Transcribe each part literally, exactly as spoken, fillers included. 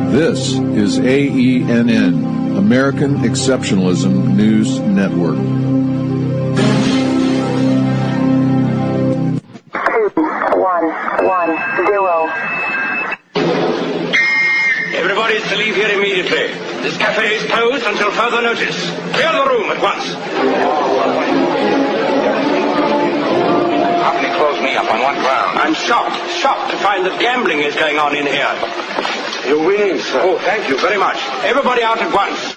This is A E N N, American Exceptionalism News Network. Two, one, one, zero. Everybody is to leave here immediately. This cafe is closed until further notice. Clear the room at once. How can you close me up on what ground? I'm shocked, shocked to find that gambling is going on in here. You're winning, sir. Oh, thank you very much. Everybody out at once.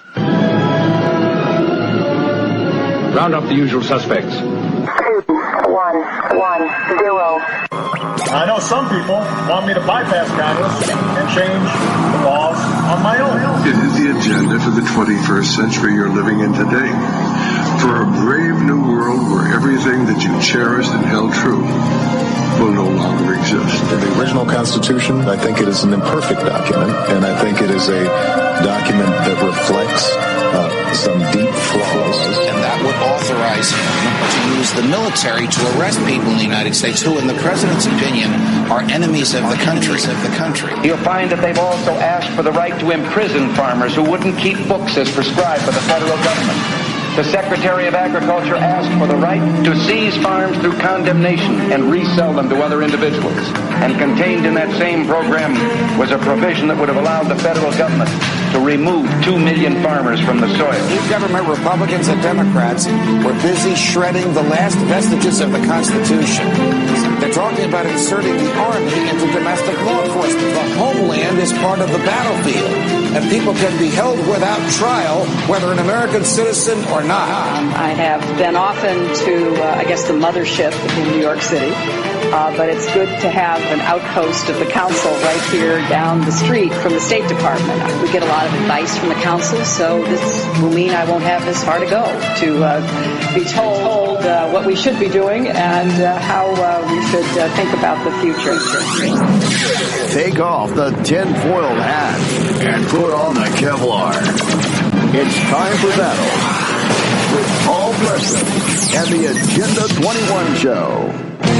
Round up the usual suspects. Two, one, one, zero. I know some people want me to bypass Congress and change the laws on my own. It is the agenda for the twenty-first century you're living in today. For a brave new world where everything that you cherished and held true will no longer exist. The original Constitution, I think it is an imperfect document, and I think it is a document that reflects uh, some deep flaws. And that would authorize him to use the military to arrest people in the United States who, in the president's opinion, are enemies of the country. Of the country. You'll find that they've also asked for the right to imprison farmers who wouldn't keep books as prescribed by the federal government. The Secretary of Agriculture asked for the right to seize farms through condemnation and resell them to other individuals. And contained in that same program was a provision that would have allowed the federal government to remove two million farmers from the soil. Government Republicans and Democrats were busy shredding the last vestiges of the Constitution. They're talking about inserting the Army into domestic law enforcement. The homeland is part of the battlefield, and people can be held without trial, whether an American citizen or not. I have been often to, uh, I guess, the mothership in New York City, uh, but it's good to have an outpost of the council right here down the street from the State Department. We get a lot of advice from the council, so this will mean I won't have this far to go to uh, be told uh, what we should be doing and uh, how uh, we should uh, think about the future. Take off the tinfoil hat and put on the Kevlar. It's time for battle with Paul Preston and the Agenda twenty-one Show.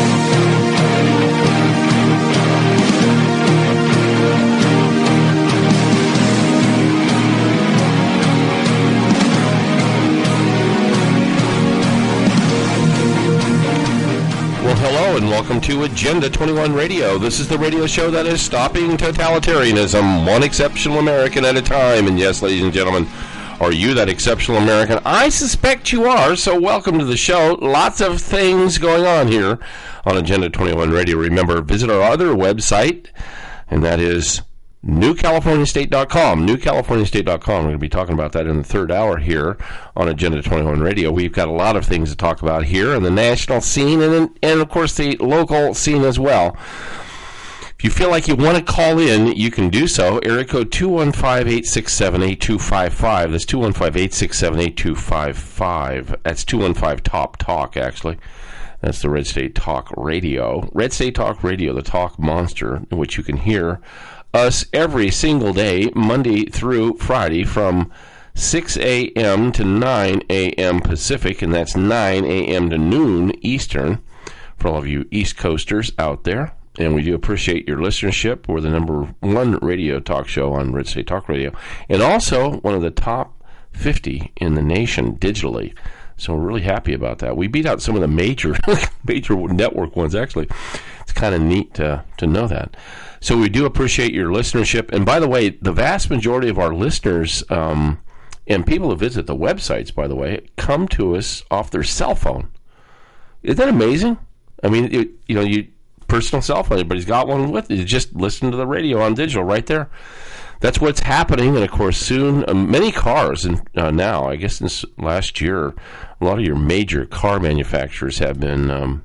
Well, hello and welcome to Agenda twenty-one Radio. This is the radio show that is stopping totalitarianism, one exceptional American at a time. And yes, ladies and gentlemen, are you that exceptional American? I suspect you are, so welcome to the show. Lots of things going on here on Agenda twenty-one Radio. Remember, visit our other website, and that is new california state dot com. new california state dot com. We're going to be talking about that in the third hour here on Agenda twenty-one Radio. We've got a lot of things to talk about here on the national scene and, and of course, the local scene as well. If you feel like you want to call in, you can do so. Area code two one five, eight six seven, eight two five five. That's two one five, eight six seven, eight two five five. That's two one five Top Talk, actually. That's the Red State Talk Radio. Red State Talk Radio, the talk monster, in which you can hear us every single day, Monday through Friday, from six a.m. to nine a.m. Pacific, and that's nine a.m. to noon Eastern, for all of you East Coasters out there. And we do appreciate your listenership. We're the number one radio talk show on Red State Talk Radio, and also one of the top fifty in the nation digitally. So we're really happy about that. We beat out some of the major major network ones, actually. It's kind of neat to, to know that. So we do appreciate your listenership. And by the way, the vast majority of our listeners um, and people who visit the websites, by the way, come to us off their cell phone. Isn't that amazing? I mean, it, you know, you personal cell phone. Everybody's got one with you. Just listen to the radio on digital right there. That's what's happening. And, of course, soon, uh, many cars and uh, now, I guess since last year, a lot of your major car manufacturers have been, um,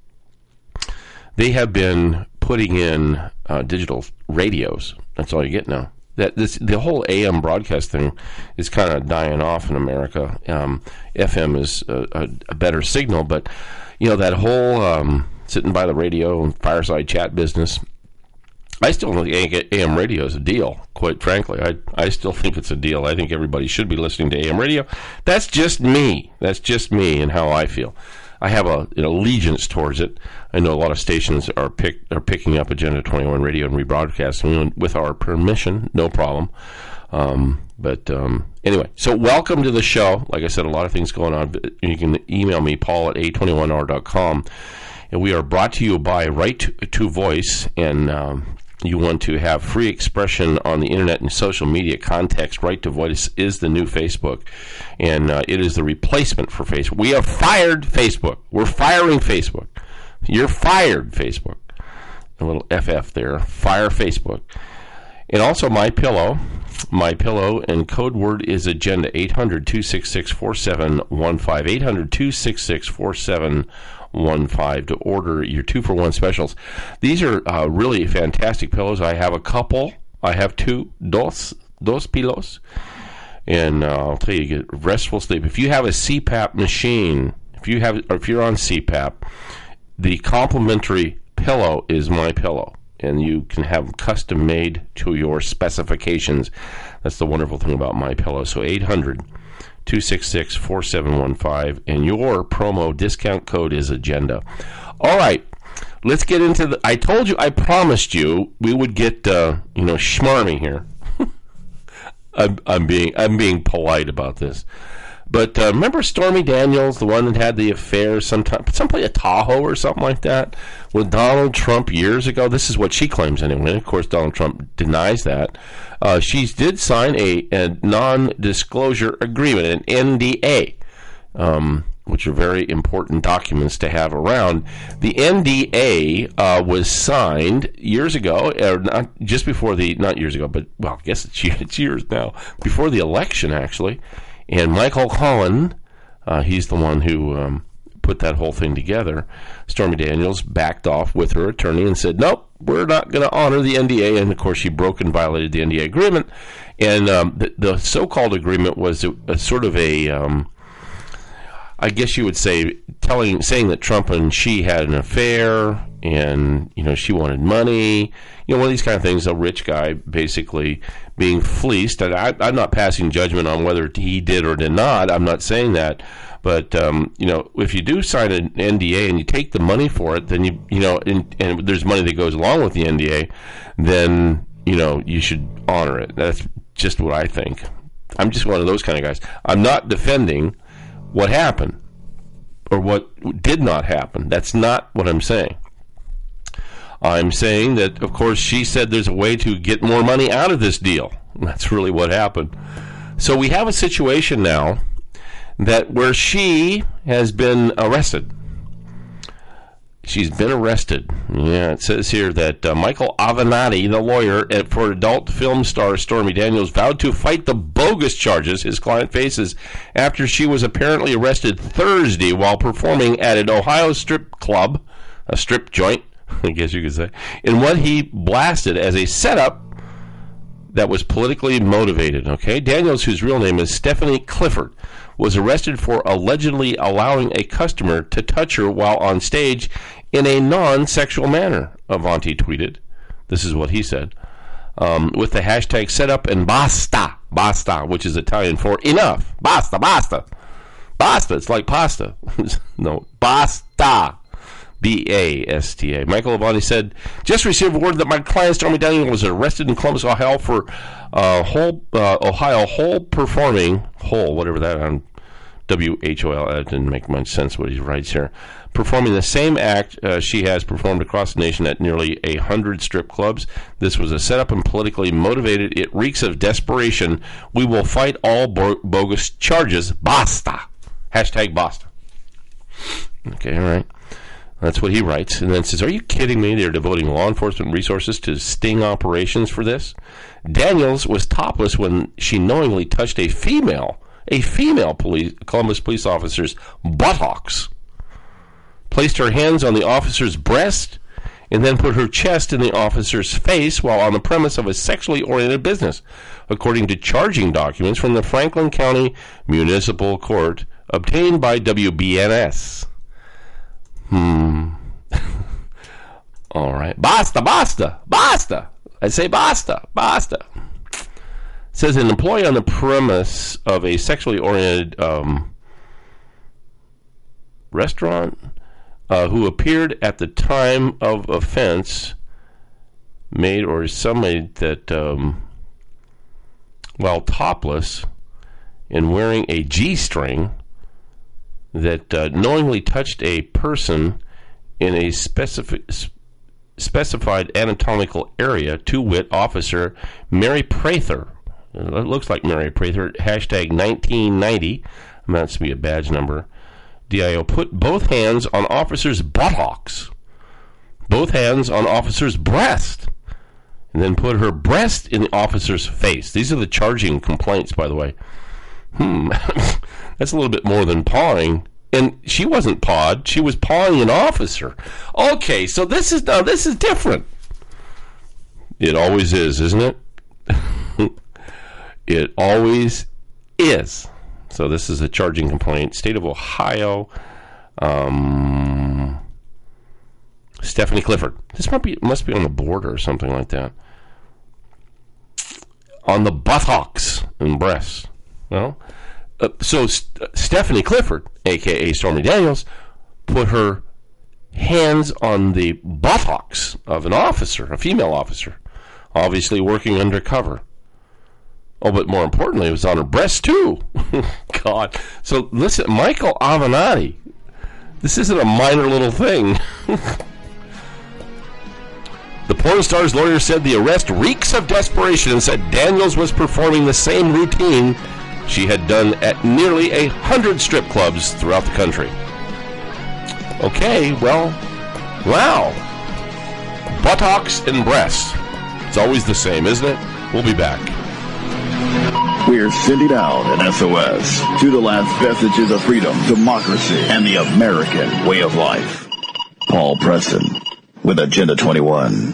they have been putting in uh, digital radios. That's all you get now. That this the whole A M broadcast thing is kind of dying off in America. Um, F M is a, a, a better signal, but, you know, that whole... Um, sitting by the radio and fireside chat business, I still think A M radio is a deal, quite frankly. I, I still think it's a deal. I think everybody should be listening to A M radio. That's just me. That's just me and how I feel. I have a, an allegiance towards it. I know a lot of stations are pick are picking up Agenda twenty-one Radio and rebroadcasting with our permission, no problem. Um, but um, anyway, so welcome to the show. Like I said, a lot of things going on. You can email me, Paul at A twenty-one R dot com. And we are brought to you by Right to, to Voice. And um, you want to have free expression on the internet and social media context. Right to Voice is the new Facebook. And uh, it is the replacement for Facebook. We have fired Facebook. We're firing Facebook. You're fired, Facebook. A little F F there. Fire Facebook. And also MyPillow. MyPillow, and code word is agenda, eight hundred, two six six, four seven one five, eight hundred, two six six, four seven one five to order your two-for-one specials. These are uh, really fantastic pillows. I have a couple. I have two, dos, dos pillows, and uh, I'll tell you, you get restful sleep. If you have a C PAP machine, if you have, or if you're on C PAP, the complimentary pillow is MyPillow. And you can have them custom made to your specifications. That's the wonderful thing about MyPillow. So eight hundred, two six six, four seven one five, and your promo discount code is agenda. All right, let's get into the. I told you, I promised you, we would get uh, you know schmarmy here. I'm, I'm being I'm being polite about this. But uh, remember Stormy Daniels, the one that had the affair sometime, someplace at Tahoe or something like that, with Donald Trump years ago? This is what she claims anyway. Of course, Donald Trump denies that. Uh, she did sign a, a non-disclosure agreement, an N D A, um, which are very important documents to have around. The N D A uh, was signed years ago, or not just before the, not years ago, but, well, I guess it's, it's years now, before the election, actually. And Michael Cohen, uh, he's the one who um, put that whole thing together. Stormy Daniels backed off with her attorney and said, nope, we're not going to honor the N D A. And, of course, she broke and violated the N D A agreement. And um, the, the so-called agreement was a, a sort of a, um, I guess you would say, telling, saying that Trump and she had an affair and, you know, she wanted money. You know, one of these kind of things, a rich guy basically being fleeced. And I, I'm not passing judgment on whether he did or did not. I'm not saying that. But, um, you know, if you do sign an N D A and you take the money for it, then, you you know, and, and there's money that goes along with the N D A, then, you know, you should honor it. That's just what I think. I'm just one of those kind of guys. I'm not defending what happened or what did not happen. That's not what I'm saying. I'm saying that, of course, she said there's a way to get more money out of this deal. That's really what happened. So we have a situation now that where she has been arrested. She's been arrested. Yeah, it says here that uh, Michael Avenatti, the lawyer for adult film star Stormy Daniels, vowed to fight the bogus charges his client faces after she was apparently arrested Thursday while performing at an Ohio strip club, a strip joint, I guess you could say, in what he blasted as a setup that was politically motivated. Okay, Daniels, whose real name is Stephanie Clifford, was arrested for allegedly allowing a customer to touch her while on stage in a non-sexual manner, Avanti tweeted. This is what he said. Um, with the hashtag setup and basta, basta, which is Italian for enough. Basta, basta. Basta, it's like pasta. No, basta. B A S T A. Michael Avanti said, just received word that my client Stormy Daniels was arrested in Columbus, Ohio for uh, whole, uh, Ohio whole performing, whole, whatever that on W H O L, that didn't make much sense what he writes here, performing the same act uh, she has performed across the nation at nearly a hundred strip clubs. This was a setup and politically motivated. It reeks of desperation. We will fight all bo- bogus charges. Basta. Hashtag basta. Okay, all right. That's what he writes. And then says, are you kidding me? They're devoting law enforcement resources to sting operations for this? Daniels was topless when she knowingly touched a female, a female police, Columbus police officer's buttocks, placed her hands on the officer's breast, and then put her chest in the officer's face while on the premise of a sexually oriented business, according to charging documents from the Franklin County Municipal Court obtained by W B N S. Hmm. All right. Basta, basta, basta. I say basta, basta. It says an employee on the premise of a sexually oriented um, restaurant, uh, who appeared at the time of offense, made or somebody that, um, while topless and wearing a G-string, that uh, knowingly touched a person in a specific specified anatomical area, to wit, Officer Mary Prather. It looks like Mary Prather, hashtag nineteen ninety, amounts to be a badge number. D I O put both hands on officer's buttocks, both hands on officer's breast, and then put her breast in the officer's face. These are the charging complaints, by the way. Hmm, that's a little bit more than pawing. And she wasn't pawed; she was pawing an officer. Okay, so this is now this is different. It always is, isn't it? It always is. So this is a charging complaint. State of Ohio. Um, Stephanie Clifford. This might be must be on the border or something like that. On the buttocks and breasts. Well, uh, so St- Stephanie Clifford, a k a. Stormy Daniels, put her hands on the buttocks of an officer, a female officer, obviously working undercover. Oh, but more importantly, it was on her breast, too. God. So, listen, Michael Avenatti, this isn't a minor little thing. The porn star's lawyer said the arrest reeks of desperation and said Daniels was performing the same routine she had done at nearly a hundred strip clubs throughout the country. Okay, well, wow. Buttocks and breasts. It's always the same, isn't it? We'll be back. We're sending out an S O S to the last vestiges of freedom, democracy, and the American way of life. Paul Preston with Agenda twenty-one.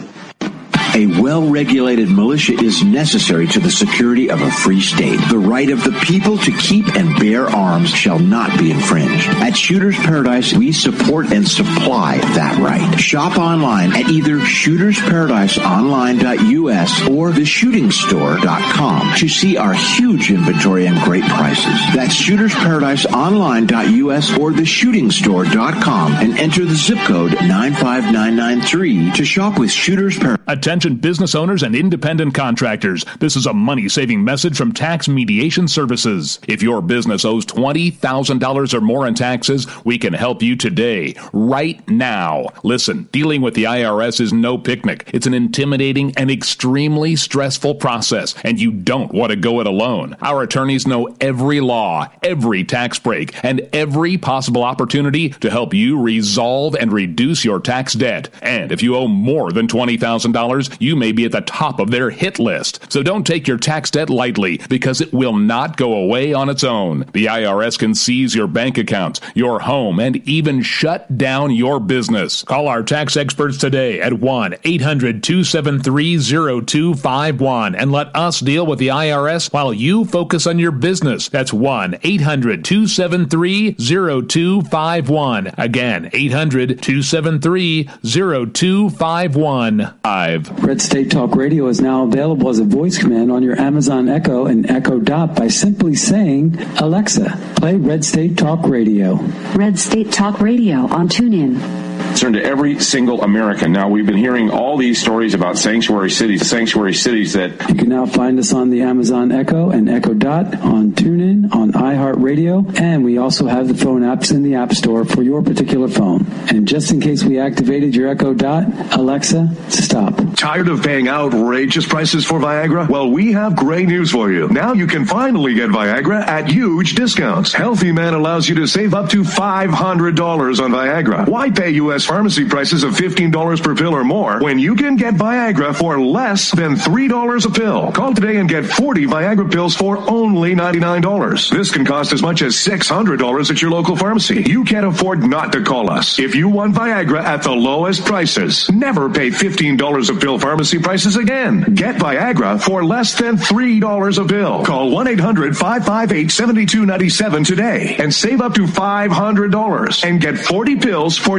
A well-regulated militia is necessary to the security of a free state. The right of the people to keep and bear arms shall not be infringed. At Shooters Paradise, we support and supply that right. Shop online at either shooters paradise online dot U S or the shooting store dot com to see our huge inventory and great prices. That's shooters paradise online dot U S or the shooting store dot com and enter the zip code nine five nine nine three to shop with Shooters Paradise. Attention business owners and independent contractors. This is a money-saving message from Tax Mediation Services. If your business owes twenty thousand dollars or more in taxes, we can help you today, right now. Listen, dealing with the I R S is no picnic. It's an intimidating and extremely stressful process, and you don't want to go it alone. Our attorneys know every law, every tax break, and every possible opportunity to help you resolve and reduce your tax debt. And if you owe more than twenty thousand dollars, you may be at the top of their hit list. So don't take your tax debt lightly, because it will not go away on its own. The I R S can seize your bank accounts, your home, and even shut down your business. Call our tax experts today at one eight hundred two seven three zero two five one and let us deal with the I R S while you focus on your business. That's one eight hundred two seven three zero two five one. Again, eight hundred two seven three zero two five one. Red State Talk Radio is now available as a voice command on your Amazon Echo and Echo Dot by simply saying, Alexa, play Red State Talk Radio. Red State Talk Radio on TuneIn. Concern to every single American. Now, we've been hearing all these stories about sanctuary cities, sanctuary cities that... You can now find us on the Amazon Echo and Echo Dot, on TuneIn, on iHeartRadio, and we also have the phone apps in the App Store for your particular phone. And just in case we activated your Echo Dot, Alexa, stop. Tired of paying outrageous prices for Viagra? Well, we have great news for you. Now you can finally get Viagra at huge discounts. Healthy Man allows you to save up to five hundred dollars on Viagra. Why pay U S pharmacy prices of fifteen dollars per pill or more when you can get Viagra for less than three dollars a pill? Call today and get forty Viagra pills for only ninety-nine dollars. This can cost as much as six hundred dollars at your local pharmacy. You can't afford not to call us. If you want Viagra at the lowest prices, never pay fifteen dollars a pill pharmacy prices again. Get Viagra for less than three dollars a pill. Call one eight hundred five five eight seven two nine seven today and save up to five hundred dollars and get forty pills for just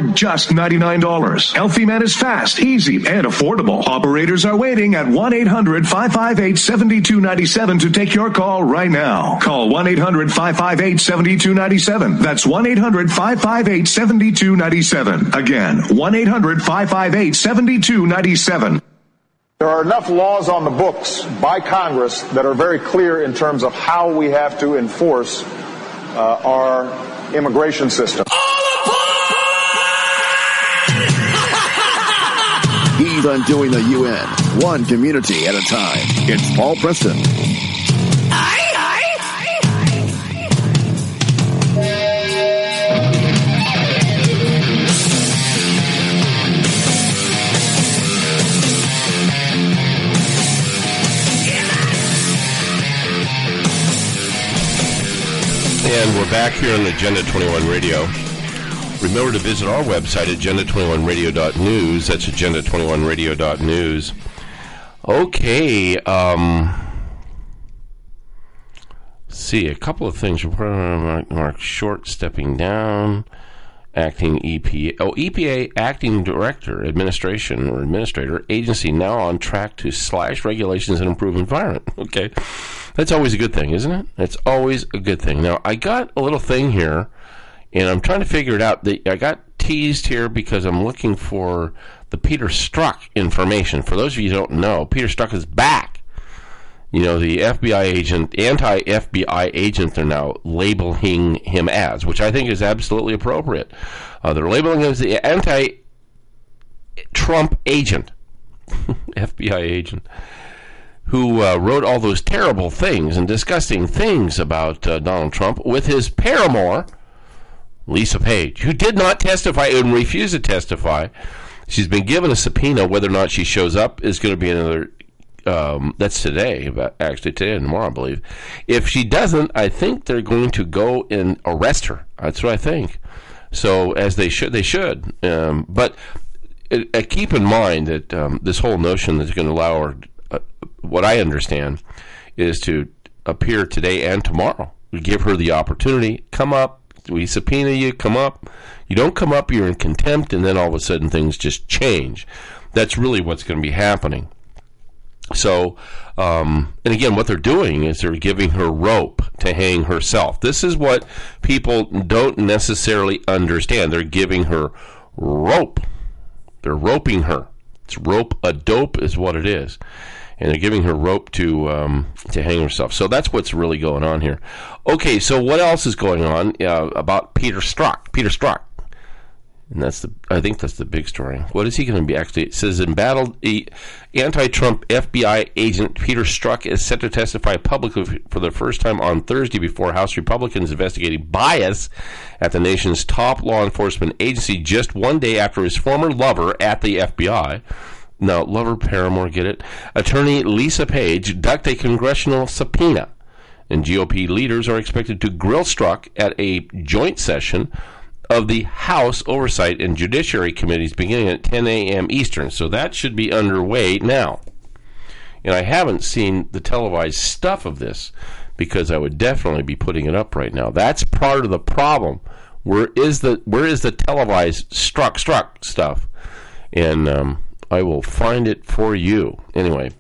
just ninety-nine dollars. Healthy Man is fast, easy, and affordable. Operators are waiting at one eight hundred five five eight seven two nine seven to take your call right now. Call one eight hundred five five eight seven two nine seven. That's one eight hundred five five eight seven two nine seven. Again, one eight hundred five five eight seven two nine seven. There are enough laws on the books by Congress that are very clear in terms of how we have to enforce uh, our immigration system. He's undoing the U N, one community at a time. It's Paul Preston. And we're back here on Agenda twenty-one Radio. Remember to visit our website, agenda twenty-one radio dot news. That's agenda twenty-one radio dot news. Okay. Um, see, a couple of things. Mark, Mark Short stepping down. Acting E P A. Oh, E P A acting director, administration or administrator, agency now on track to slash regulations and improve environment. Okay. That's always a good thing, isn't it? It's always a good thing. Now, I got a little thing here, and I'm trying to figure it out. I got teased here because I'm looking for the Peter Strzok information. For those of you who don't know, Peter Strzok is back. You know, the F B I agent, anti-F B I agent, they're now labeling him as, which I think is absolutely appropriate. Uh, they're labeling him as the anti-Trump agent, F B I agent, who uh, wrote all those terrible things and disgusting things about uh, Donald Trump with his paramour, Lisa Page, who did not testify and refused to testify. She's been given a subpoena. Whether or not she shows up is going to be another, um, that's today, actually today and tomorrow, I believe. If she doesn't, I think they're going to go and arrest her. That's what I think. So, as they should, they should. Um, but uh, keep in mind that um, this whole notion that's going to allow her, uh, what I understand, is to appear today and tomorrow. We give her the opportunity. Come up. We subpoena you. Come up. You don't come up, you're in contempt, and then all of a sudden things just change. That's really what's going to be happening. So, um, and again, what they're doing is they're giving her rope to hang herself. This is what people don't necessarily understand. They're giving her rope. They're roping her. It's rope-a-dope is what it is. And they're giving her rope to um, to hang herself. So that's what's really going on here. Okay, so what else is going on uh, about Peter Strzok? Peter Strzok. And that's the, I think that's the big story. What is he going to be actually? It says embattled anti-Trump F B I agent Peter Strzok is set to testify publicly for the first time on Thursday before House Republicans investigating bias at the nation's top law enforcement agency just one day after his former lover at the F B I. Now, lover, paramour, get it? Attorney Lisa Page ducked a congressional subpoena, and G O P leaders are expected to grill Strzok at a joint session of the House Oversight and Judiciary Committees beginning at ten a.m. Eastern. So that should be underway now. And I haven't seen the televised stuff of this because I would definitely be putting it up right now. That's part of the problem. Where is the where is the televised Strzok Strzok stuff? And um, I will find it for you. Anyway,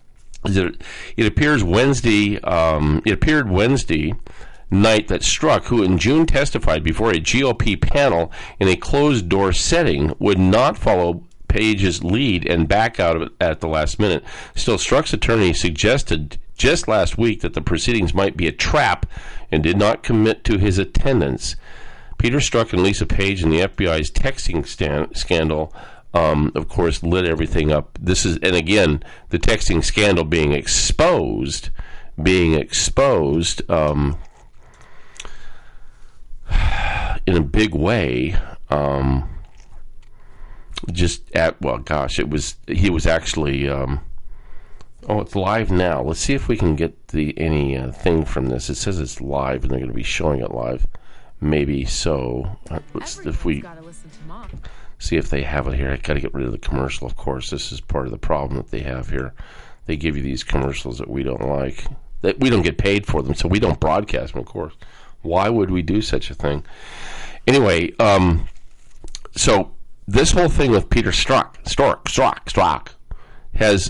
it, it appears Wednesday. Um, it appeared Wednesday night that Strzok, who in June testified before a G O P panel in a closed-door setting, would not follow Page's lead and back out of it at the last minute. Still, Strzok's attorney suggested just last week that the proceedings might be a trap and did not commit to his attendance. Peter Strzok and Lisa Page and the F B I's texting stand- scandal, um, of course, lit everything up. This is, and again, the texting scandal being exposed, being exposed, um, in a big way, um, just at, well, gosh, it was, he was actually, um, oh, it's live now. Let's see if we can get the any uh, thing from this. It says it's live, and they're going to be showing it live. Maybe so. Uh, let's, if we see if they have it here. I got to get rid of the commercial, of course. This is part of the problem that they have here. They give you these commercials that we don't like. That we don't get paid for them, so we don't broadcast them, of course. Why would we do such a thing? Anyway, um, so this whole thing with Peter Strzok, Strzok, Strzok, Strzok, has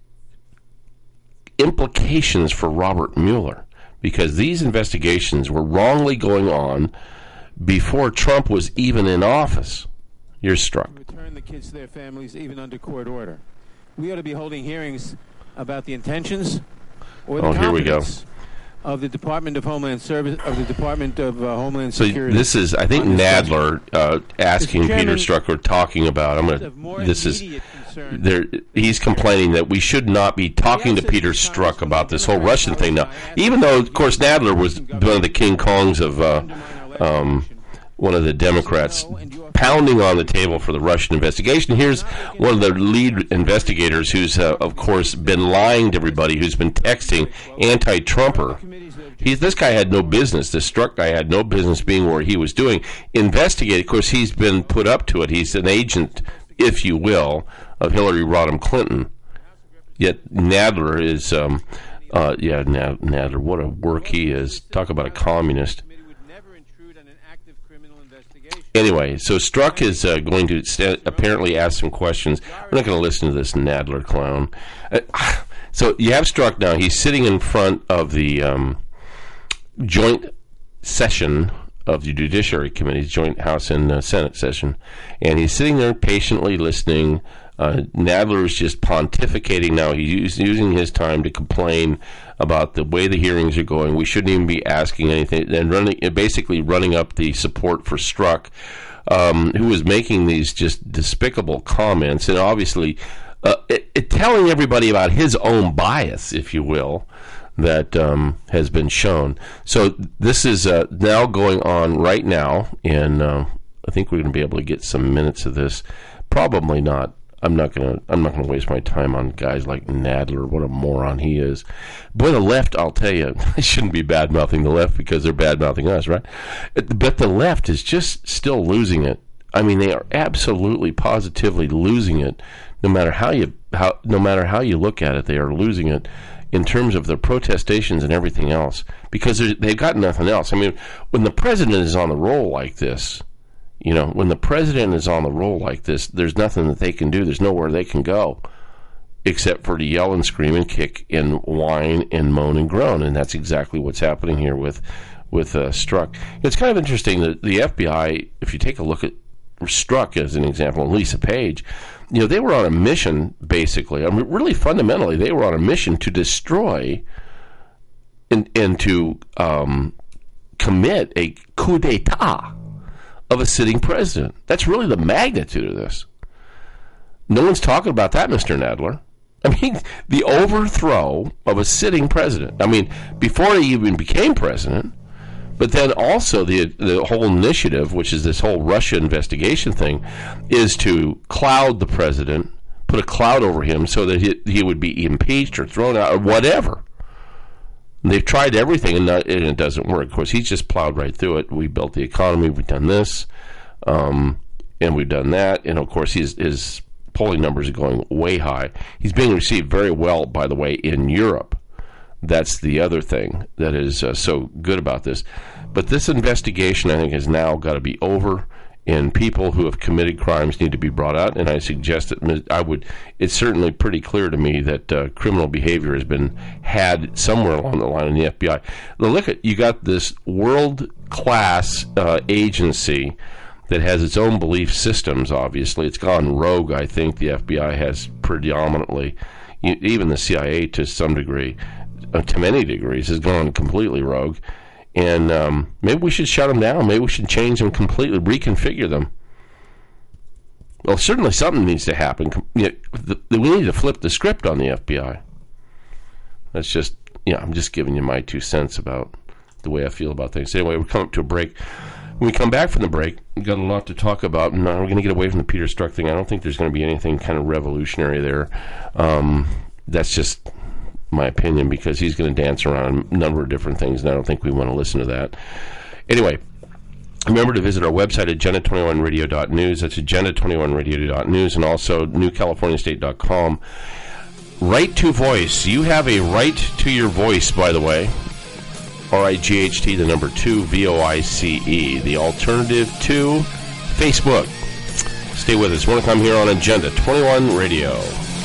implications for Robert Mueller, because these investigations were wrongly going on before Trump was even in office. You're Strzok. Return the kids to their families, even under court order. We ought to be holding hearings about the intentions or the oh, here we go. of the Department of Homeland Service, of the Department of uh, Homeland so Security. This is, I think, Nadler uh, asking Peter Strzok or talking about. I'm gonna. This is. There, he's complaining that we should not be talking to Peter Strzok about this whole Russian thing now, even though, of course, Nadler was one of the King Kongs of uh, um, one of the Democrats pounding on the table for the Russian investigation. Here's one of the lead investigators who's, uh, of course, been lying to everybody, who's been texting anti-Trumper. He's, this guy had no business. This Strzok guy had no business being where he was doing. Investigate, of course, he's been put up to it. He's an agent, if you will, of Hillary Rodham Clinton. Yet Nadler is, um, uh, yeah, Nad- Nadler, what a work he is. Talk about a communist. Anyway, so Strzok is uh, going to st- apparently ask some questions. We're not going to listen to this Nadler clown. Uh, so you have Strzok now. He's sitting in front of the um, joint session of the Judiciary Committee's joint House and uh, Senate session, and he's sitting there patiently listening. Uh, Nadler is just pontificating now. He's using his time to complain about the way the hearings are going. We shouldn't even be asking anything, and running, basically running up the support for Strzok, um, who was making these just despicable comments, and obviously uh, it, it telling everybody about his own bias, if you will, that um, has been shown. So this is uh, now going on right now, and uh, I think we're going to be able to get some minutes of this. Probably not. I'm not gonna. I'm not gonna waste my time on guys like Nadler. What a moron he is. Boy, the left. I'll tell you, I shouldn't be bad mouthing the left because they're bad mouthing us, right? But the left is just still losing it. I mean, they are absolutely, positively losing it. No matter how you how, no matter how you look at it, they are losing it in terms of their protestations and everything else, because they've got nothing else. I mean, when the president is on the roll like this. You know, when the president is on the roll like this, there's nothing that they can do. There's nowhere they can go except for to yell and scream and kick and whine and moan and groan. And that's exactly what's happening here with with uh, Strzok. It's kind of interesting that the F B I, if you take a look at Strzok as an example, and Lisa Page, you know, they were on a mission, basically. I mean, really fundamentally, they were on a mission to destroy and, and to um, commit a coup d'etat of a sitting president. That's really the magnitude of this. No one's talking about that, Mister Nadler. I mean, the overthrow of a sitting president. I mean, before he even became president, but then also the the whole initiative, which is this whole Russia investigation thing, is to cloud the president, put a cloud over him so that he, he would be impeached or thrown out or whatever. And they've tried everything, and, not, and it doesn't work. Of course, he's just plowed right through it. We built the economy. We've done this, um, and we've done that. And, of course, his, his polling numbers are going way high. He's being received very well, by the way, in Europe. That's the other thing that is uh, so good about this. But this investigation, I think, has now got to be over, and people who have committed crimes need to be brought out. And I suggest that I would. It's certainly pretty clear to me that uh, criminal behavior has been had somewhere along the line in the F B I. Now look at you got this world class uh, agency that has its own belief systems. Obviously, it's gone rogue. I think the F B I has predominantly, even the C I A to some degree, uh, to many degrees, has gone completely rogue. And um, maybe we should shut them down. Maybe we should change them completely, reconfigure them. Well, certainly something needs to happen. You know, the, we need to flip the script on the F B I. That's just, you know, I'm just giving you my two cents about the way I feel about things. Anyway, we're coming up to a break. When we come back from the break, we've got a lot to talk about. And we're going to get away from the Peter Strzok thing. I don't think there's going to be anything kind of revolutionary there. Um, that's just my opinion, because he's going to dance around a number of different things, and I don't think we want to listen to that. Anyway, remember to visit our website, agenda twenty-one radio dot news. That's agenda twenty-one radio dot news, and also new california state dot com. Right to voice. You have a right to your voice, by the way. R I G H T, the number two, V O I C E. The alternative to Facebook. Stay with us. More to come here on Agenda twenty-one Radio.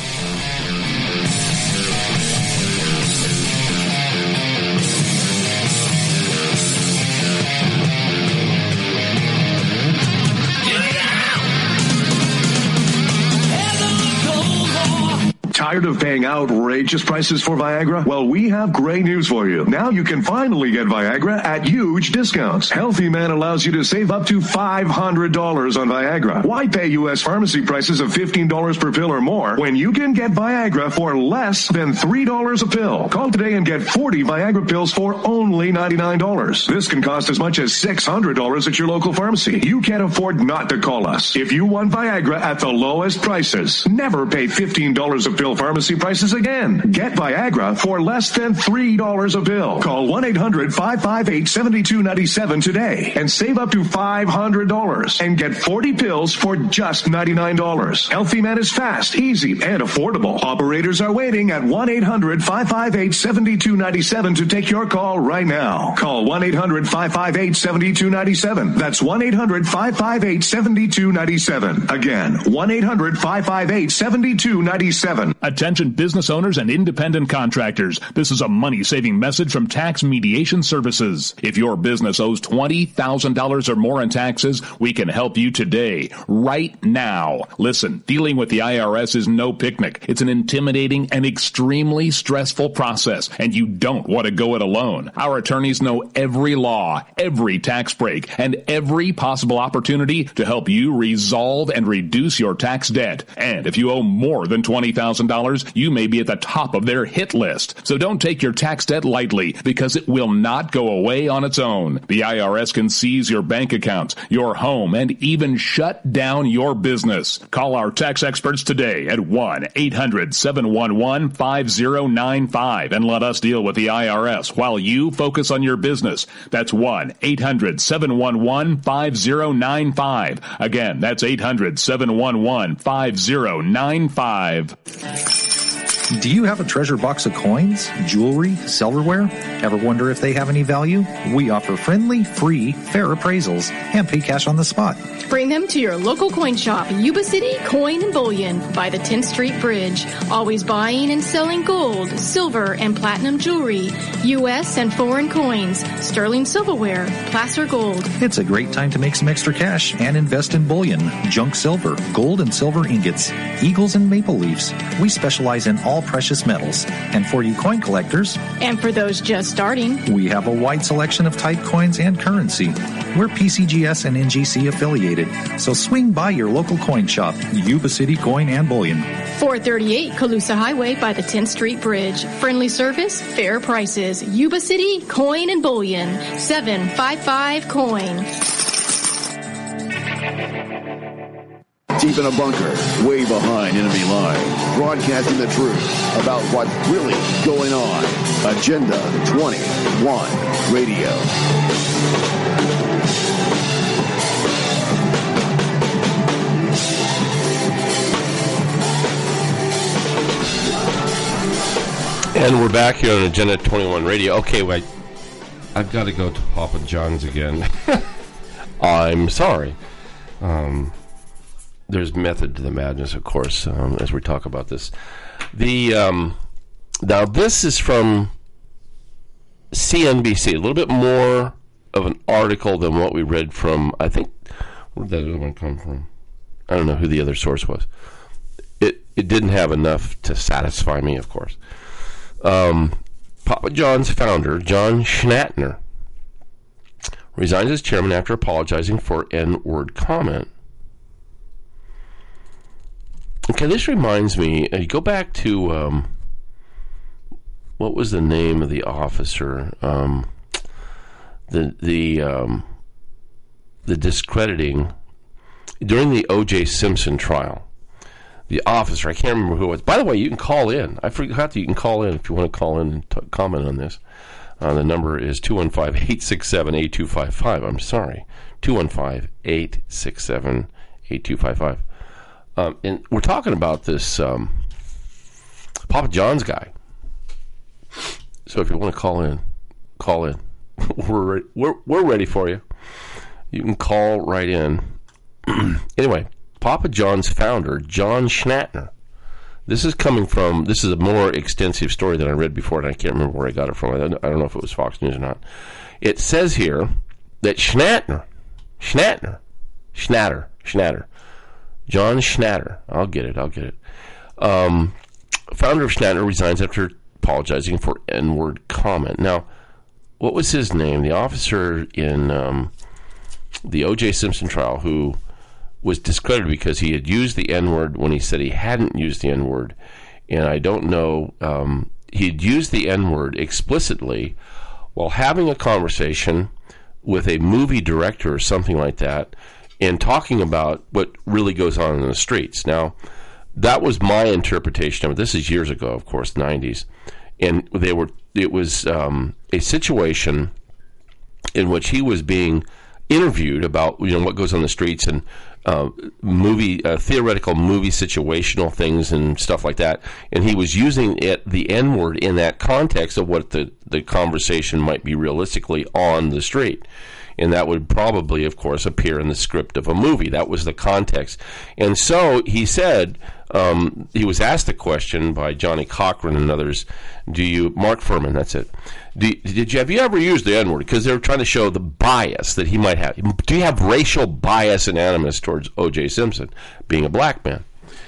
Tired of paying outrageous prices for Viagra? Well, we have great news for you. Now you can finally get Viagra at huge discounts. Healthy Man allows you to save up to five hundred dollars on Viagra. Why pay U S pharmacy prices of fifteen dollars per pill or more when you can get Viagra for less than three dollars a pill? Call today and get forty Viagra pills for only ninety-nine dollars. This can cost as much as six hundred dollars at your local pharmacy. You can't afford not to call us. If you want Viagra at the lowest prices, never pay fifteen dollars a pill pharmacy prices again. Get Viagra for less than three dollars a pill. Call one eight hundred five five eight seven two nine seven today and save up to five hundred dollars and get forty pills for just ninety-nine dollars. Healthy Man is fast, easy, and affordable. Operators are waiting at one eight hundred five five eight seven two nine seven to take your call right now. Call one eight hundred five five eight seven two nine seven. That's one eight hundred five five eight seven two nine seven. Again, one eight hundred five five eight seven two nine seven. Attention business owners and independent contractors. This is a money-saving message from Tax Mediation Services. If your business owes twenty thousand dollars or more in taxes, we can help you today, right now. Listen, dealing with the I R S is no picnic. It's an intimidating and extremely stressful process, and you don't want to go it alone. Our attorneys know every law, every tax break, and every possible opportunity to help you resolve and reduce your tax debt. And if you owe more than twenty thousand dollars, you may be at the top of their hit list. So don't take your tax debt lightly, because it will not go away on its own. The I R S can seize your bank accounts, your home, and even shut down your business. Call our tax experts today at one eight hundred seven one one five zero nine five and let us deal with the I R S while you focus on your business. That's one eight hundred seven one one five zero nine five. Again, that's eight hundred seven one one five zero nine five. Do you have a treasure box of coins, jewelry, silverware? Ever wonder if they have any value? We offer friendly, free, fair appraisals and pay cash on the spot. Bring them to your local coin shop, Yuba City Coin and Bullion by the tenth Street Bridge. Always buying and selling gold, silver, and platinum jewelry, U S and foreign coins, sterling silverware, placer gold. It's a great time to make some extra cash and invest in bullion, junk silver, gold and silver ingots, eagles and maple leaves. We specialize in all precious metals. And for you coin collectors, and for those just starting, we have a wide selection of type coins and currency. We're P C G S and N G C affiliated, so swing by your local coin shop, Yuba City Coin and Bullion. four thirty-eight Colusa Highway by the tenth Street Bridge. Friendly service, fair prices. Yuba City Coin and Bullion. seven five five coin. Deep in a bunker, way behind enemy lines, broadcasting the truth about what's really going on. Agenda twenty-one Radio. And we're back here on Agenda twenty-one Radio. Okay, wait. I've got to go to Papa John's again. I'm sorry. Um... There's method to the madness, of course, um, as we talk about this. The um, now this is from C N B C, a little bit more of an article than what we read from. I think where did that other one come from? I don't know who the other source was. It it didn't have enough to satisfy me, of course. Um, Papa John's founder John Schnatter resigns as chairman after apologizing for N-word comment. Okay, this reminds me, uh, you go back to, um, what was the name of the officer? Um, the, the, um, the discrediting, during the O J Simpson trial, the officer, I can't remember who it was. By the way, you can call in. I forgot that you can call in if you want to call in and t- comment on this. Uh, the number is two one five, eight six seven, eight two five five. I'm sorry, two one five, eight six seven, eight two five five. Um, and we're talking about this um, Papa John's guy. So if you want to call in, call in. we're, re- we're we're ready for you. You can call right in. Anyway, Papa John's founder, John Schnatter. This is coming from, this is a more extensive story than I read before, and I can't remember where I got it from. I don't, I don't know if it was Fox News or not. It says here that Schnatter, Schnatter, Schnatter, Schnatter, John Schnatter, I'll get it, I'll get it. Um, founder of Schnatter resigns after apologizing for N-word comment. Now, what was his name? The officer in um, the O J Simpson trial who was discredited because he had used the N-word when he said he hadn't used the N-word. And I don't know, um, he'd used the N-word explicitly while having a conversation with a movie director or something like that and talking about what really goes on in the streets. Now, that was my interpretation of it. This is years ago, of course, nineties. And they were, it was um, a situation in which he was being interviewed about, you know, what goes on the streets and uh, movie, uh, theoretical movie situational things and stuff like that. And he was using it, the N-word, in that context of what the, the conversation might be realistically on the street. And that would probably, of course, appear in the script of a movie. That was the context. And so he said, um, he was asked the question by Johnny Cochran and others, do you, Mark Furman, that's it, do, did you, have you ever used the N-word? Because they were trying to show the bias that he might have. Do you have racial bias and animus towards O J Simpson, being a black man?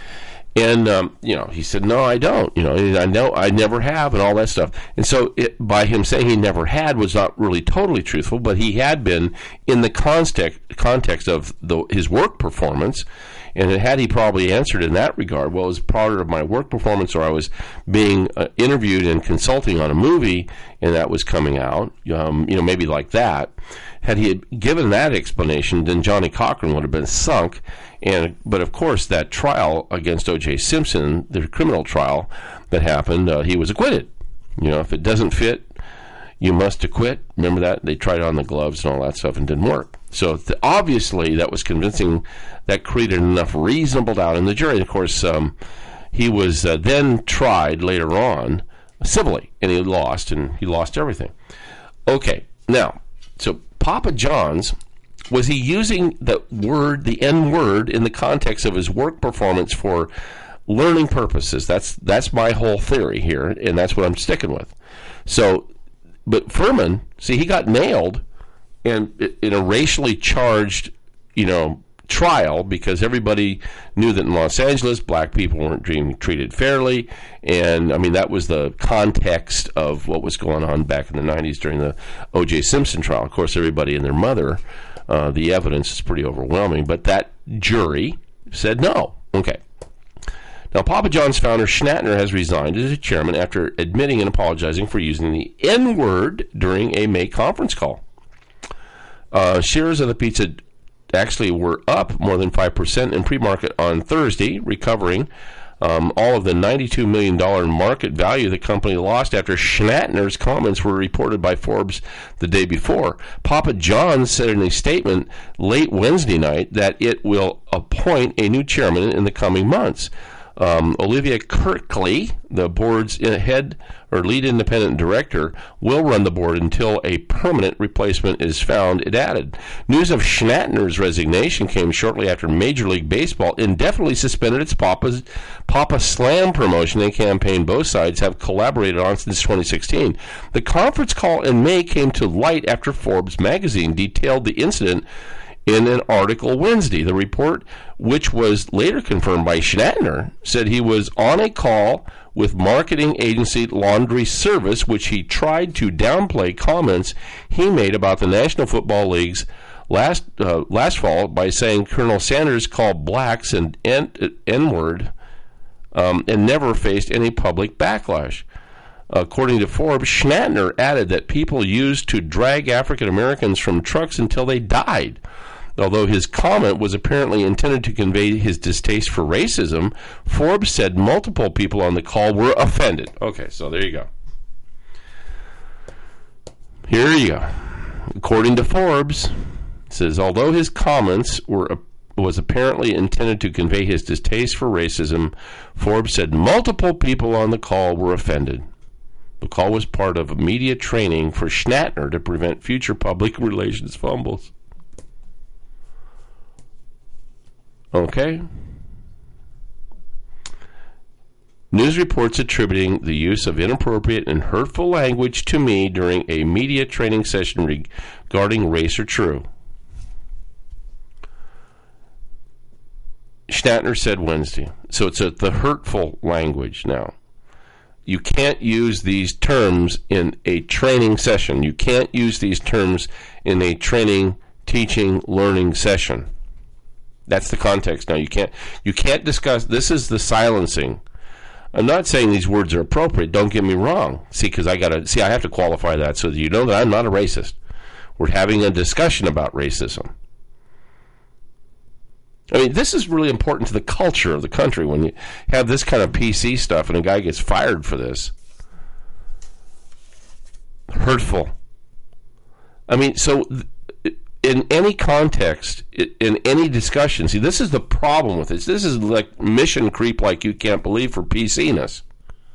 And, um, you know, he said, no, I don't. You know, I know I never have and all that stuff. And so it, by him saying he never had was not really totally truthful, but he had been in the context, context of the, his work performance. And had he probably answered in that regard, well, it was part of my work performance, or I was being uh, interviewed and consulting on a movie, and that was coming out, um, you know, maybe like that. Had he had given that explanation, then Johnny Cochran would have been sunk. And but of course, that trial against O J Simpson, the criminal trial that happened, uh, he was acquitted. You know, if it doesn't fit, you must acquit. Remember that? They tried on the gloves and all that stuff and didn't work. So th- obviously, that was convincing. That created enough reasonable doubt in the jury. And of course, um, he was uh, then tried later on civilly, and he lost, and he lost everything. Okay, now, so Papa John's, was he using the word, the N-word, in the context of his work performance for learning purposes? That's that's my whole theory here, and that's what I'm sticking with. So, but Furman, see, he got nailed in, in a racially charged, you know, trial because everybody knew that in Los Angeles, black people weren't being treated fairly. And, I mean, that was the context of what was going on back in the nineties during the O J Simpson trial. Of course, everybody and their mother, uh, the evidence is pretty overwhelming. But that jury said no. Okay. Now, Papa John's founder, Schnatter, has resigned as a chairman after admitting and apologizing for using the N-word during a May conference call. Uh, shares of the pizza actually were up more than five percent in pre-market on Thursday, recovering um, all of the ninety-two million dollars market value the company lost after Schnatter's comments were reported by Forbes the day before. Papa John's said in a statement late Wednesday night that it will appoint a new chairman in the coming months. Um, Olivia Kirkley, the board's head or lead independent director, will run the board until a permanent replacement is found, it added. News of Schnatter's resignation came shortly after Major League Baseball indefinitely suspended its Papa's, Papa Slam promotion and campaign both sides have collaborated on since twenty sixteen. The conference call in May came to light after Forbes magazine detailed the incident in an article Wednesday. The report, which was later confirmed by Schnatter, said he was on a call with marketing agency Laundry Service, which he tried to downplay comments he made about the National Football League's last uh, last fall by saying Colonel Sanders called blacks an N- N-word um, and never faced any public backlash. According to Forbes, Schnatter added that people used to drag African Americans from trucks until they died. Although his comment was apparently intended to convey his distaste for racism, Forbes said multiple people on the call were offended. Okay, so there you go. Here you go. According to Forbes, it says, although his comments were was apparently intended to convey his distaste for racism, Forbes said multiple people on the call were offended. The call was part of media training for Schnatter to prevent future public relations fumbles. Okay? News reports attributing the use of inappropriate and hurtful language to me during a media training session regarding race are true. Schnatter said Wednesday. So it's a, the hurtful language now. You can't use these terms in a training session. You can't use these terms in a training, teaching, learning session. That's the context now. You can't you can't discuss. This is the silencing. I'm not saying these words are appropriate. Don't get me wrong. See, because I gotta see, I have to qualify that so that you know that I'm not a racist. We're having a discussion about racism. I mean, this is really important to the culture of the country when you have this kind of P C stuff and a guy gets fired for this. Hurtful. I mean, so in any context, in any discussion, see, this is the problem with this. This is like mission creep like you can't believe for P C-ness.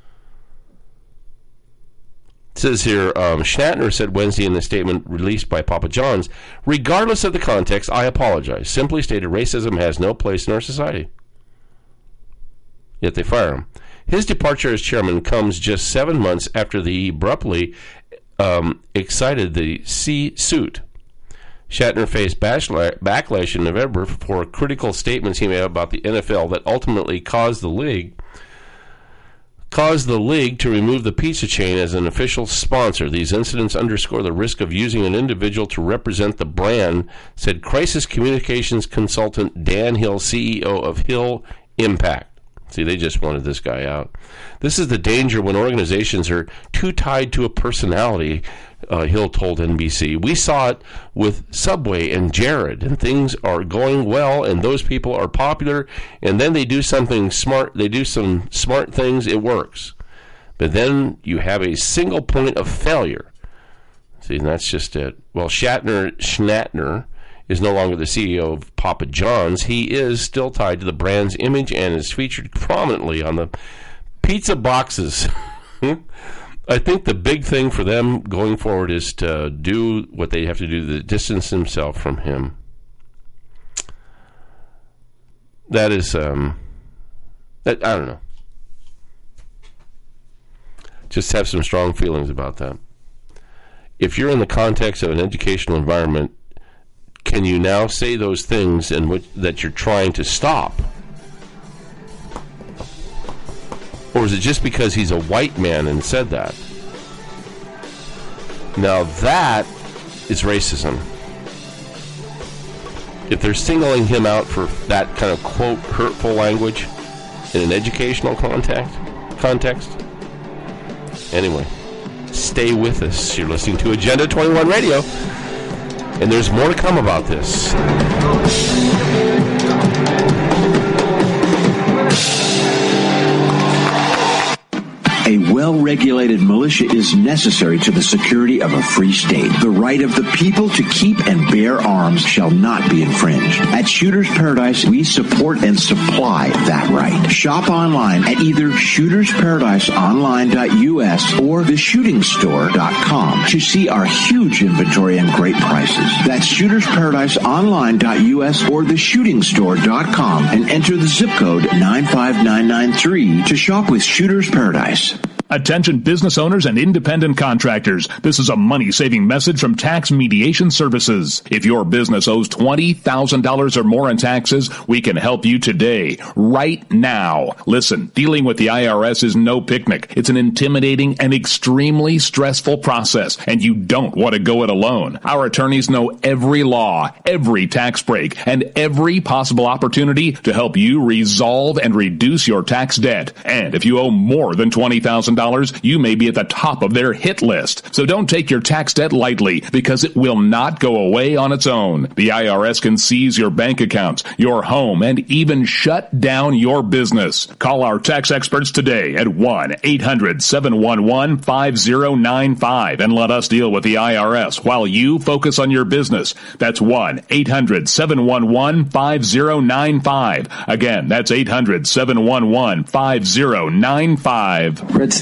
It says here, um, Schnatter said Wednesday in a statement released by Papa John's, regardless of the context, I apologize. Simply stated, racism has no place in our society. Yet they fire him. His departure as chairman comes just seven months after the abruptly um, excited the C suit. Shatner faced backlash in November for critical statements he made about the N F L that ultimately caused the league caused the league to remove the pizza chain as an official sponsor. These incidents underscore the risk of using an individual to represent the brand, said crisis communications consultant Dan Hill, C E O of Hill Impact. See, they just wanted this guy out. This is the danger when organizations are too tied to a personality, uh, Hill told N B C. We saw it with Subway and Jared, and things are going well, and those people are popular, and then they do something smart, they do some smart things, it works. But then you have a single point of failure. See, and that's just it. Well, Shatner, Schnatter is no longer the C E O of Papa John's. He is still tied to the brand's image and is featured prominently on the pizza boxes. I think the big thing for them going forward is to do what they have to do to distance themselves from him. That is, um, that, I don't know. Just have some strong feelings about that. If you're in the context of an educational environment, can you now say those things in which, that you're trying to stop? Or is it just because he's a white man and said that? Now that is racism. If they're singling him out for that kind of, quote, hurtful language in an educational context, context. Anyway, stay with us. You're listening to Agenda twenty-one Radio. And there's more to come about this. A well-regulated militia is necessary to the security of a free state. The right of the people to keep and bear arms shall not be infringed. At Shooters Paradise, we support and supply that right. Shop online at either shooters paradise online dot U S or the shooting store dot com to see our huge inventory and great prices. That's shooters paradise online dot U S or the shooting store dot com and enter the zip code nine five nine nine three to shop with Shooters Paradise. Attention business owners and independent contractors. This is a money-saving message from Tax Mediation Services. If your business owes twenty thousand dollars or more in taxes, we can help you today, right now. Listen, dealing with the I R S is no picnic. It's an intimidating and extremely stressful process, and you don't want to go it alone. Our attorneys know every law, every tax break, and every possible opportunity to help you resolve and reduce your tax debt. And if you owe more than twenty thousand dollars, you may be at the top of their hit list. So don't take your tax debt lightly, because it will not go away on its own. The I R S can seize your bank accounts, your home, and even shut down your business. Call our tax experts today at one eight hundred seven one one five zero nine five and let us deal with the I R S while you focus on your business. That's one eight hundred seven one one five zero nine five. Again, that's eight hundred seven one one five zero nine five. Red State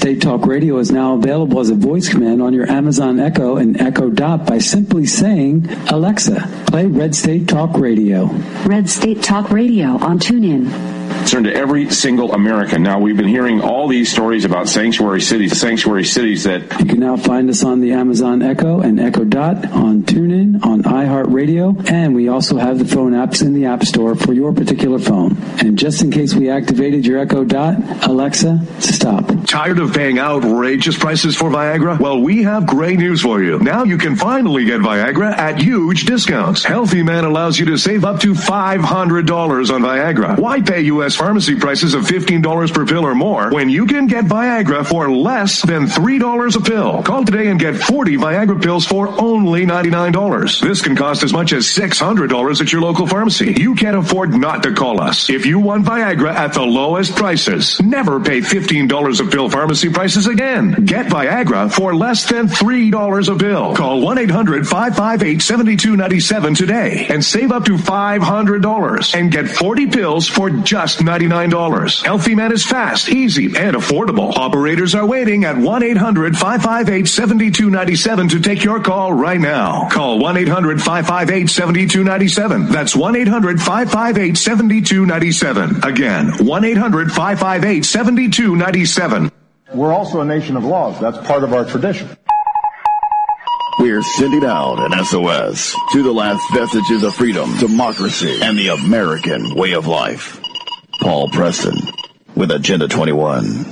State Talk Radio is now available as a voice command on your Amazon Echo and Echo Dot by simply saying, Alexa, play Red State Talk Radio. Red State Talk Radio on TuneIn. Concern to every single American. Now, we've been hearing all these stories about sanctuary cities, sanctuary cities that... You can now find us on the Amazon Echo and Echo Dot, on TuneIn, on iHeartRadio, and we also have the phone apps in the App Store for your particular phone. And just in case we activated your Echo Dot, Alexa, stop. Tired of paying outrageous prices for Viagra? Well, we have great news for you. Now you can finally get Viagra at huge discounts. Healthy Man allows you to save up to five hundred dollars on Viagra. Why pay U S pharmacy prices of fifteen dollars per pill or more when you can get Viagra for less than three dollars a pill? Call today and get forty Viagra pills for only ninety-nine dollars. This can cost as much as six hundred dollars at your local pharmacy. You can't afford not to call us. If you want Viagra at the lowest prices, never pay fifteen dollars a pill pharmacy prices again. Get Viagra for less than three dollars a pill. Call one eight hundred five five eight seven two nine seven today and save up to five hundred dollars and get forty pills for just ninety-nine dollars. Healthy Man is fast, easy, and affordable. Operators are waiting at one eight hundred five five eight seven two nine seven to take your call right now. Call one eight hundred five five eight seven two nine seven. That's one eight hundred five five eight seven two nine seven. Again, one eight hundred five five eight seven two nine seven. We're also a nation of laws. That's part of our tradition. We're sending out an S O S to the last vestiges of freedom, democracy, and the American way of life. Paul Preston with Agenda twenty-one.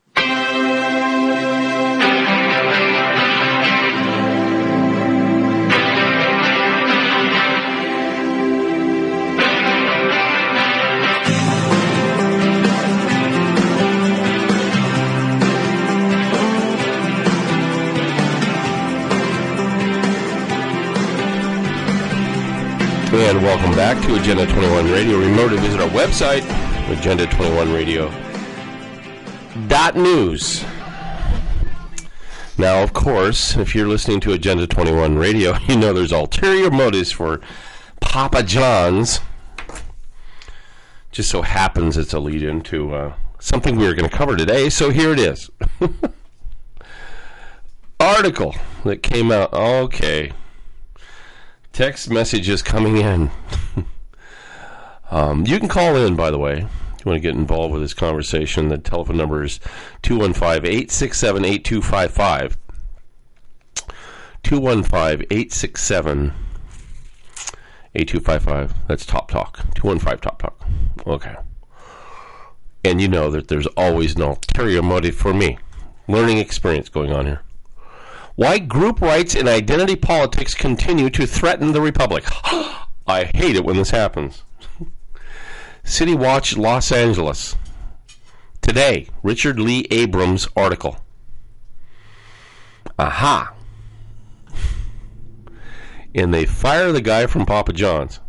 And welcome back to Agenda twenty-one Radio. Remember to visit our website, agenda twenty-one radio dot news. Now, of course, if you're listening to Agenda twenty-one Radio, you know there's ulterior motives for Papa John's. Just so happens it's a lead-in to uh, something we're going to cover today, so here it is. Article that came out. Okay. Text messages coming in. um, you can call in, by the way, if you want to get involved with this conversation. The telephone number is two one five, eight six seven, eight two five five. two one five, eight six seven, eight two five five. That's Top Talk. two one five Top Talk. Okay. And you know that there's always an ulterior motive for me. Learning experience going on here. Why group rights and identity politics continue to threaten the Republic. I hate it when this happens. City Watch Los Angeles. Today, Richard Lee Abrams article. Aha. And they fire the guy from Papa John's.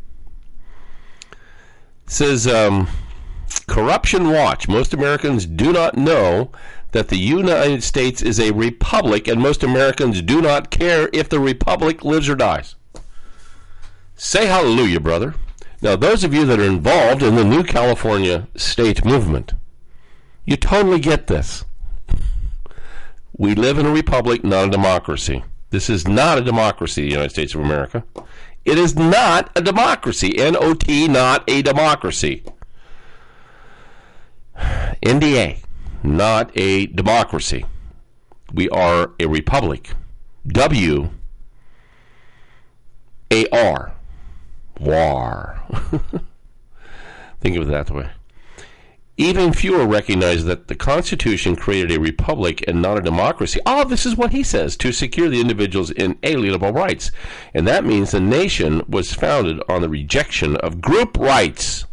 It says, um, Corruption Watch. Most Americans do not know that the United States is a republic, and most Americans do not care if the republic lives or dies. Say hallelujah, brother. Now, those of you that are involved in the New California state movement, you totally get this. We live in a republic, not a democracy. This is not a democracy, the United States of America. It is not a democracy. N O T, not a democracy. N D A. Not a democracy. We are a republic. W A R. War. Think of it that way. Even fewer recognize that the Constitution created a republic and not a democracy. Oh, this is what he says, to secure the individual's inalienable rights. And that means the nation was founded on the rejection of group rights.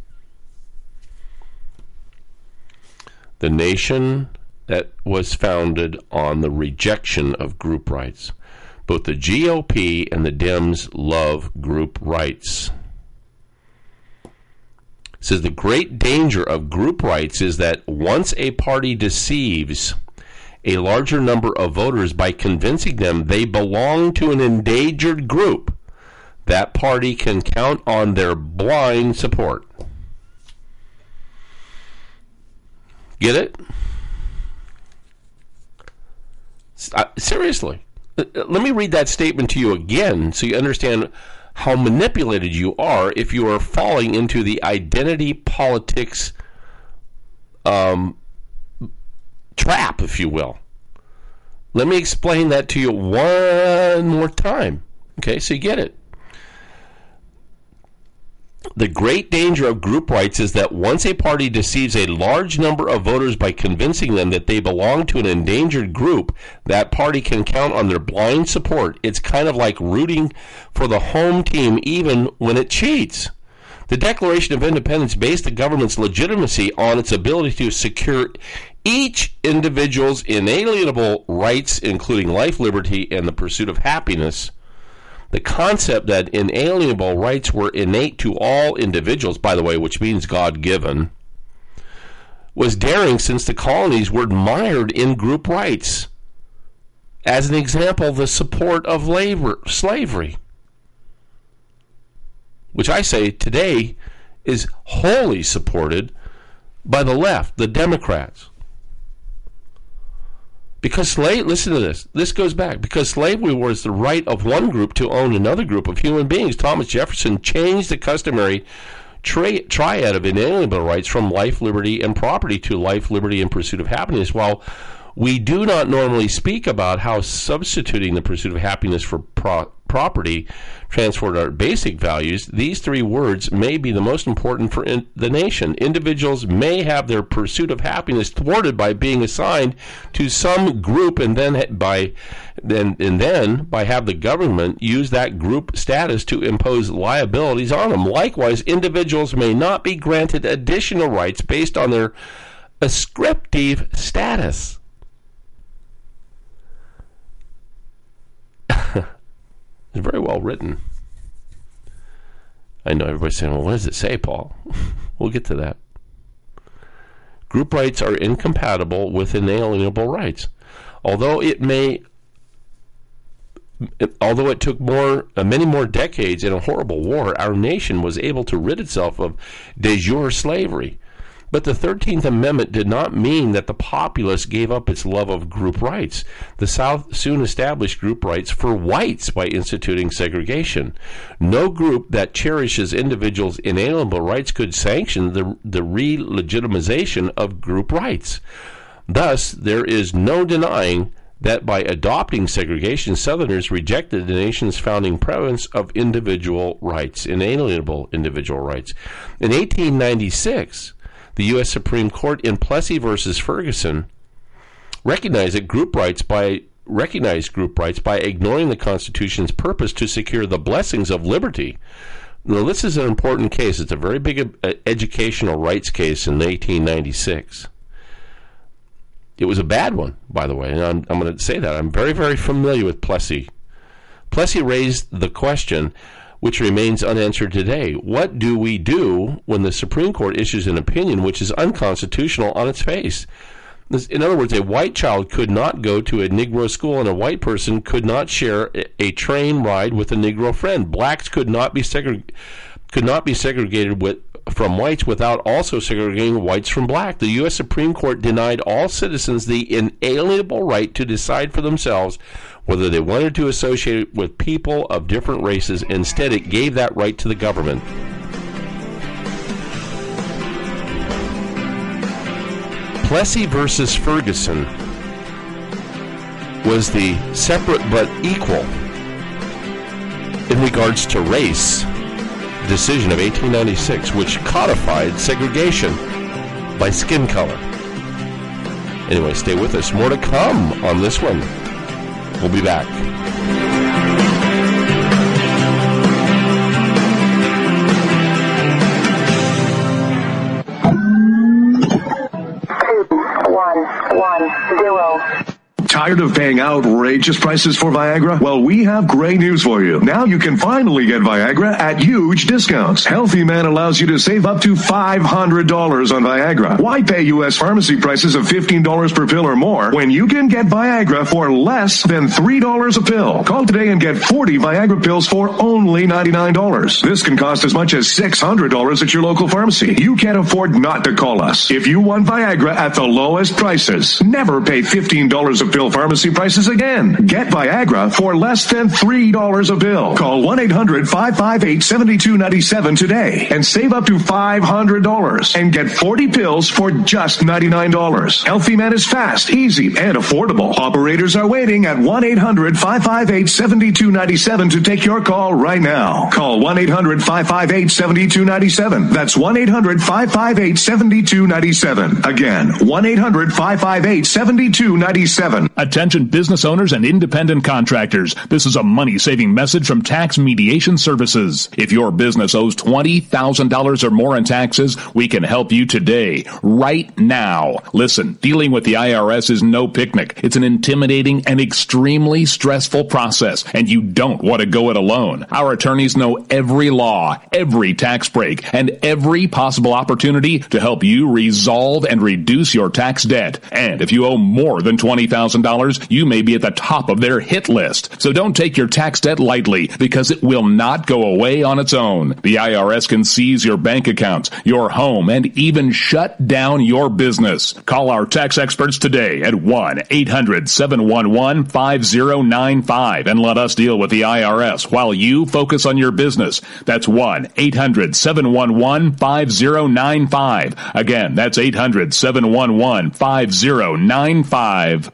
The nation that was founded on the rejection of group rights. Both the G O P and the Dems love group rights. It says the great danger of group rights is that once a party deceives a larger number of voters by convincing them they belong to an endangered group, that party can count on their blind support. Get it? Uh, seriously. Let me read that statement to you again so you understand how manipulated you are if you are falling into the identity politics um, trap, if you will. Let me explain that to you one more time, okay, so you get it. The great danger of group rights is that once a party deceives a large number of voters by convincing them that they belong to an endangered group, that party can count on their blind support. It's kind of like rooting for the home team even when it cheats. The Declaration of Independence based the government's legitimacy on its ability to secure each individual's inalienable rights, including life, liberty, and the pursuit of happiness. The concept that inalienable rights were innate to all individuals, by the way, which means God-given, was daring since the colonies were mired in group rights. As an example, the support of labor, slavery, which I say today is wholly supported by the left, the Democrats. Because slave, listen to this, this goes back, because slavery was the right of one group to own another group of human beings, Thomas Jefferson changed the customary tri- triad of inalienable rights from life, liberty, and property to life, liberty, and pursuit of happiness. While we do not normally speak about how substituting the pursuit of happiness for pro- property transferred our basic values, these three words may be the most important for in- the nation. Individuals may have their pursuit of happiness thwarted by being assigned to some group, and then by then and then by have the government use that group status to impose liabilities on them. Likewise, individuals may not be granted additional rights based on their ascriptive status. It's very well written. I know everybody's saying, well, what does it say, Paul? We'll get to that. Group rights are incompatible with inalienable rights. Although it may, although it took more, uh, many more decades in a horrible war, our nation was able to rid itself of de jure slavery. But the thirteenth Amendment did not mean that the populace gave up its love of group rights. The South soon established group rights for whites by instituting segregation. No group that cherishes individuals' inalienable rights could sanction the, the re-legitimization of group rights. Thus, there is no denying that by adopting segregation, Southerners rejected the nation's founding premise of individual rights, inalienable individual rights. In eighteen ninety-six, the U S Supreme Court in Plessy versus Ferguson recognized that group rights by recognized group rights by ignoring the Constitution's purpose to secure the blessings of liberty. Now, this is an important case. It's a very big uh, educational rights case in eighteen ninety-six. It was a bad one, by the way, and I'm, I'm going to say that. I'm very, very familiar with Plessy. Plessy raised the question, which remains unanswered today. What do we do when the Supreme Court issues an opinion which is unconstitutional on its face? In other words, a white child could not go to a Negro school, and a white person could not share a train ride with a Negro friend. Blacks could not be segreg- could not be segregated with, from whites without also segregating whites from black. The U S Supreme Court denied all citizens the inalienable right to decide for themselves whether they wanted to associate with people of different races. Instead, it gave that right to the government. Plessy versus Ferguson was the separate but equal in regards to race decision of eighteen ninety-six, which codified segregation by skin color. Anyway, stay with us. More to come on this one. We'll be back. Two, one, one, zero. Tired of paying outrageous prices for Viagra? Well, we have great news for you. Now you can finally get Viagra at huge discounts. Healthy Man allows you to save up to five hundred dollars on Viagra. Why pay U S pharmacy prices of fifteen dollars per pill or more when you can get Viagra for less than three dollars a pill? Call today and get forty Viagra pills for only ninety-nine dollars. This can cost as much as six hundred dollars at your local pharmacy. You can't afford not to call us. If you want Viagra at the lowest prices, never pay fifteen dollars a pill wholesale pharmacy prices again. Get Viagra for less than three dollars a pill. Call one eight hundred five five eight seven two nine seven today and save up to five hundred dollars and get forty pills for just ninety-nine dollars. Healthy Man is fast, easy, and affordable. Operators are waiting at one eight hundred five five eight seven two nine seven to take your call right now. Call one eight hundred five five eight seven two nine seven. That's one eight hundred five five eight seven two nine seven. Again, one eight hundred five five eight seven two nine seven. Attention business owners and independent contractors. This is a money-saving message from Tax Mediation Services. If your business owes twenty thousand dollars or more in taxes, we can help you today, right now. Listen, dealing with the I R S is no picnic. It's an intimidating and extremely stressful process, and you don't want to go it alone. Our attorneys know every law, every tax break, and every possible opportunity to help you resolve and reduce your tax debt. And if you owe more than twenty thousand dollars, you may be at the top of their hit list. So don't take your tax debt lightly, because it will not go away on its own. The I R S can seize your bank accounts, your home, and even shut down your business. Call our tax experts today at one eight hundred seven one one five zero nine five and let us deal with the I R S while you focus on your business. That's one eight hundred seven one one five zero nine five. Again, that's eight hundred seven one one five zero nine five.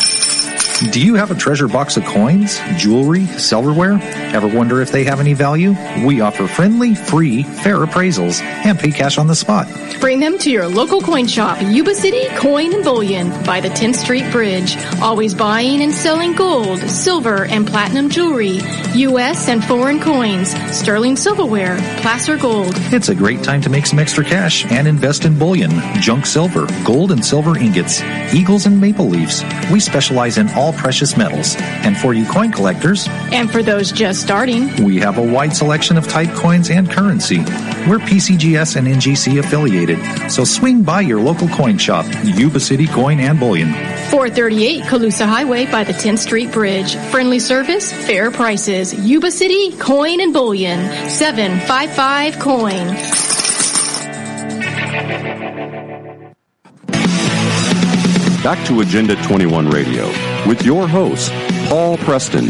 Do you have a treasure box of coins, jewelry, silverware? Ever wonder if they have any value? We offer friendly, free, fair appraisals and pay cash on the spot. Bring them to your local coin shop, Yuba City Coin and Bullion by the tenth Street Bridge. Always buying and selling gold, silver, and platinum jewelry, U S and foreign coins, sterling silverware, placer gold. It's a great time to make some extra cash and invest in bullion, junk silver, gold and silver ingots, eagles and maple leafs. We specialize in all precious metals. And for you coin collectors, and for those just starting, we have a wide selection of type coins and currency. We're P C G S and N G C affiliated, so swing by your local coin shop, Yuba City Coin and Bullion. four thirty-eight Colusa Highway by the tenth Street Bridge. Friendly service, fair prices. Yuba City Coin and Bullion. seven five five coin. Back to Agenda twenty-one Radio with your host, Paul Preston.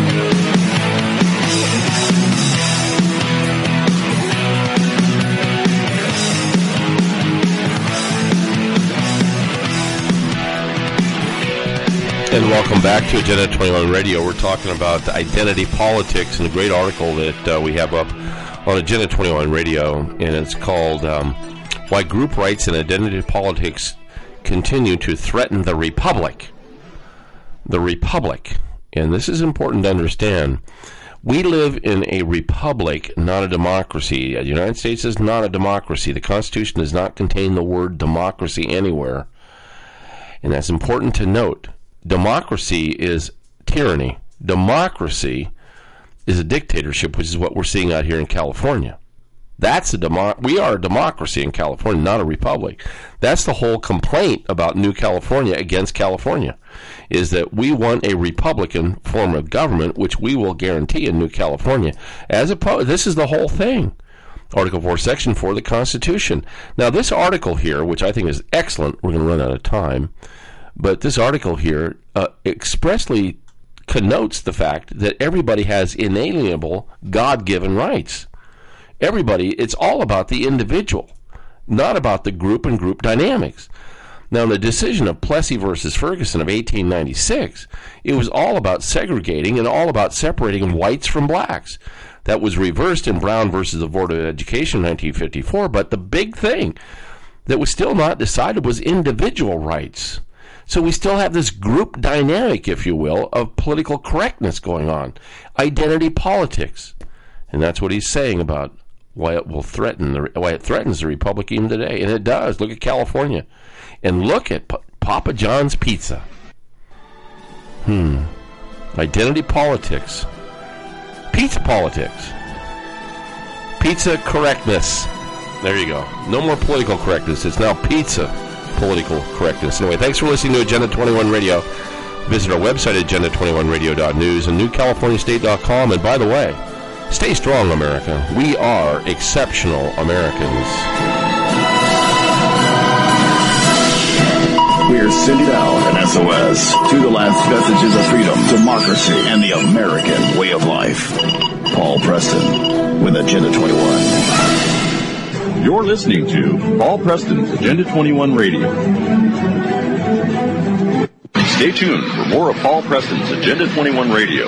And welcome back to Agenda twenty-one Radio. We're talking about identity politics and a great article that uh, we have up on Agenda twenty-one Radio, and it's called um, Why Group Rights and Identity Politics Continue to Threaten the Republic. The Republic. And this is important to understand. We live in a republic, not a democracy. The United States is not a democracy. The Constitution does not contain the word democracy anywhere. And that's important to note. Democracy is tyranny. Democracy is a dictatorship, which is what we're seeing out here in California. That's a demo- we are a democracy in California, not a republic. That's the whole complaint about New California against California, is that we want a Republican form of government, which we will guarantee in New California. As opposed, this is the whole thing. Article four, Section four of the Constitution. Now, this article here, which I think is excellent, we're going to run out of time, but this article here uh, expressly connotes the fact that everybody has inalienable, God-given rights. Everybody, it's all about the individual, not about the group and group dynamics. Now, in the decision of Plessy versus Ferguson of eighteen ninety-six, it was all about segregating and all about separating whites from blacks. That was reversed in Brown versus the Board of Education in nineteen fifty-four, but the big thing that was still not decided was individual rights. So we still have this group dynamic, if you will, of political correctness going on, identity politics. And that's what he's saying about why it will threaten the why it threatens the republic even today, and it does. Look at California, and look at P- Papa John's Pizza. Hmm. Identity politics, pizza politics, pizza correctness. There you go. No more political correctness. It's now pizza political correctness. Anyway, thanks for listening to Agenda twenty-one Radio. Visit our website at agenda twenty-one radio dot news and new california state dot com. And by the way, stay strong, America. We are exceptional Americans. We're Here's Cindy Down and S O S. To the last vestiges of freedom, democracy, and the American way of life. Paul Preston with Agenda twenty-one. You're listening to Paul Preston's Agenda twenty-one Radio. Stay tuned for more of Paul Preston's Agenda twenty-one Radio.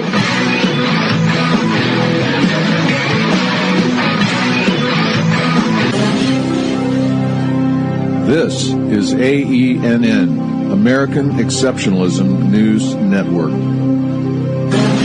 This is A E N N, American Exceptionalism News Network.